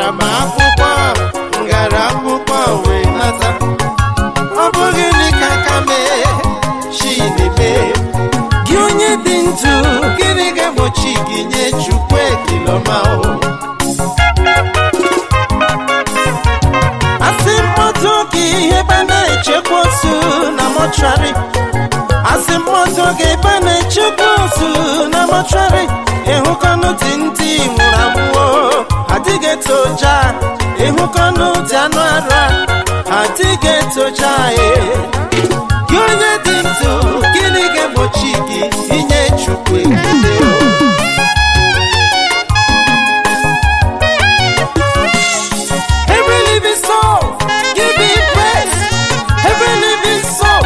gara m akwụkwọ wee nata. Ọ bụ gịnị ka aka mee Chineke? Gị onye dị ndụ, gịnị ga-egbochi gị nye Chukwu ekele ọma? Asị mmadụ gị ebe na-echekwa ozu na mọchụarị, asị mmadụ gị ebe na-echekwa ozu na mọchụarị, ịhụkọnụ dị ndị nwụrụ anwụ, adịghị etoja. Ịhụkọnụ dị anụ ara, adịghị etoja. Gị onye dị ndụ, gịnị ga-egbochi gị inye Chukwu ekele? Every living soul, give him praise. Every living soul,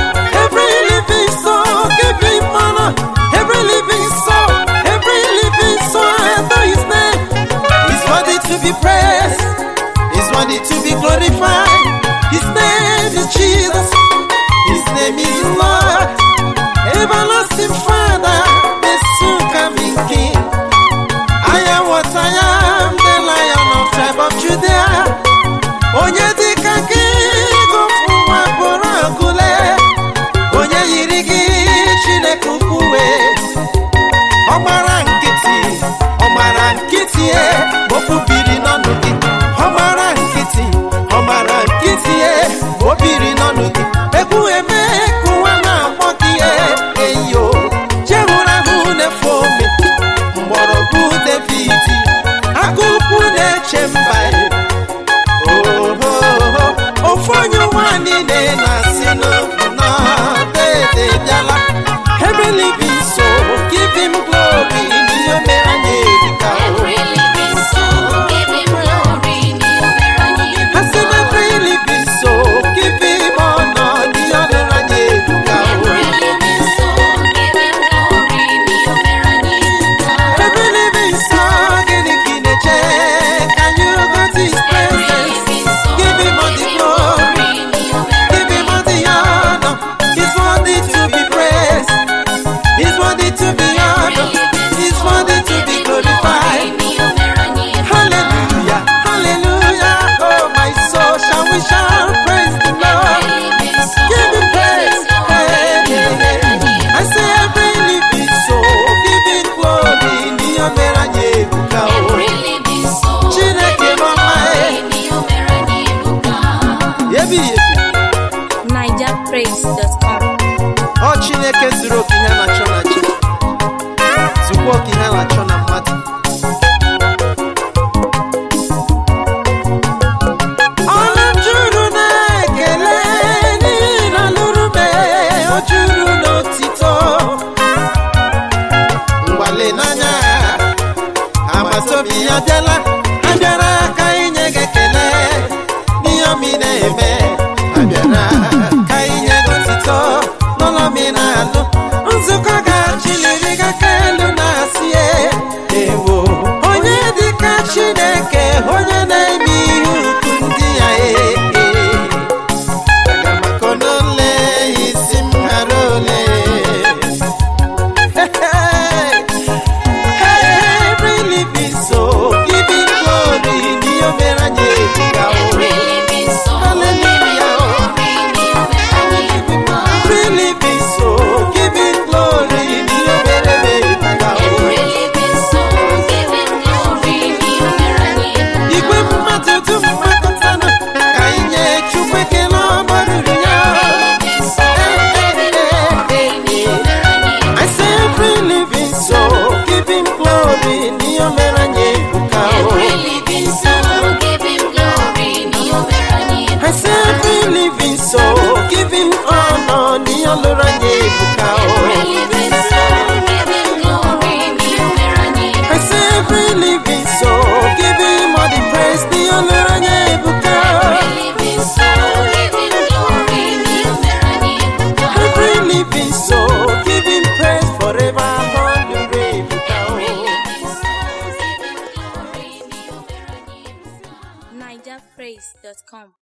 give him honor. Every living soul, adore his name. He's worthy to be praised. He's worthy to be glorified. His name is Jesus. His name is Lord. Everlasting Father, the soon coming King. I am what I am, the Lion of tribe of Judah. Onye dịka gị gụfụwa bụrụ agụle, onye yiri gị Chineke ukwuwe. Ọ gbara nkịtị, okwu biri n'ọnụ gị. Ọ gbara nkịtị, o biri n'ọnụ gị. Egwu eme kụwa na-akpọ gị eyo. Jehụrụ ahụ na-efe ome, mgbọrọgwụ David, aka ukwu na-eche mba. Ofu onye ụwa niile na-asị n'ọdụ dede bịala. Every living soul, give him glory. N'ihe mere anyị erika. Every living soul, give him glory. N'ihe mere anyị erika. I said every living soul, give him honor. N'ihe mere anyị erika. Every living soul, give him glory. N'ihe mere anyị erika. Every living soul, gịnị ka ị na-eche? Can you go to his presence? Give him all the glory. Give him all the honor. He's worthy to be praised. He's worthy to be honored. He's worthy to be glorified. Hallelujah, hallelujah. Oh, my soul shall we shall praise the Lord. Give him praise. Hey, hey, hey. I say every living soul, give him glory. N'ihe mere anyị ebuka. Chineke mama, ebi ebi. NigerPraise.com. Ọ Chineke zuru oke ihe na-achọ na chi, zukwa oke ihe na-achọ na mmadụ. Ọnụ juru na-ekele n'ihi na lụrụ m, o juru n'otito. Mgbale n'anya agbata obi ya abịara ka inye gị ekele n'ihe omi na-eme. Abịara ka inye gị otito n'ụlọ mi na-alụ. Nzukọ ga-achịliri gị aka elu na-asị ewo. Onye dịka Chineke, onye na-eme ihe ukwu ndị ya. Aga m akọ n'ole isi m ghara ole. Every living soul, give him glory. N'ihe mere anyị ebuka. Hallelujah. Every living soul, give him glory. N'ihe mere anyị ebuka. Igwe mmadụ dum gbakọtana ka anyị nye Chukwu ekele ọma ruru ya. I say every living soul, give him glory. N'ihe mere anyị ebuka. I say every living soul, give him honor. N'ihe lụrụ anyị ebuka. I say every living soul, give him all the praise. N'ihe lụrụ anyị ebuka. Every living soul, give him praise forever. NigerPraise.com.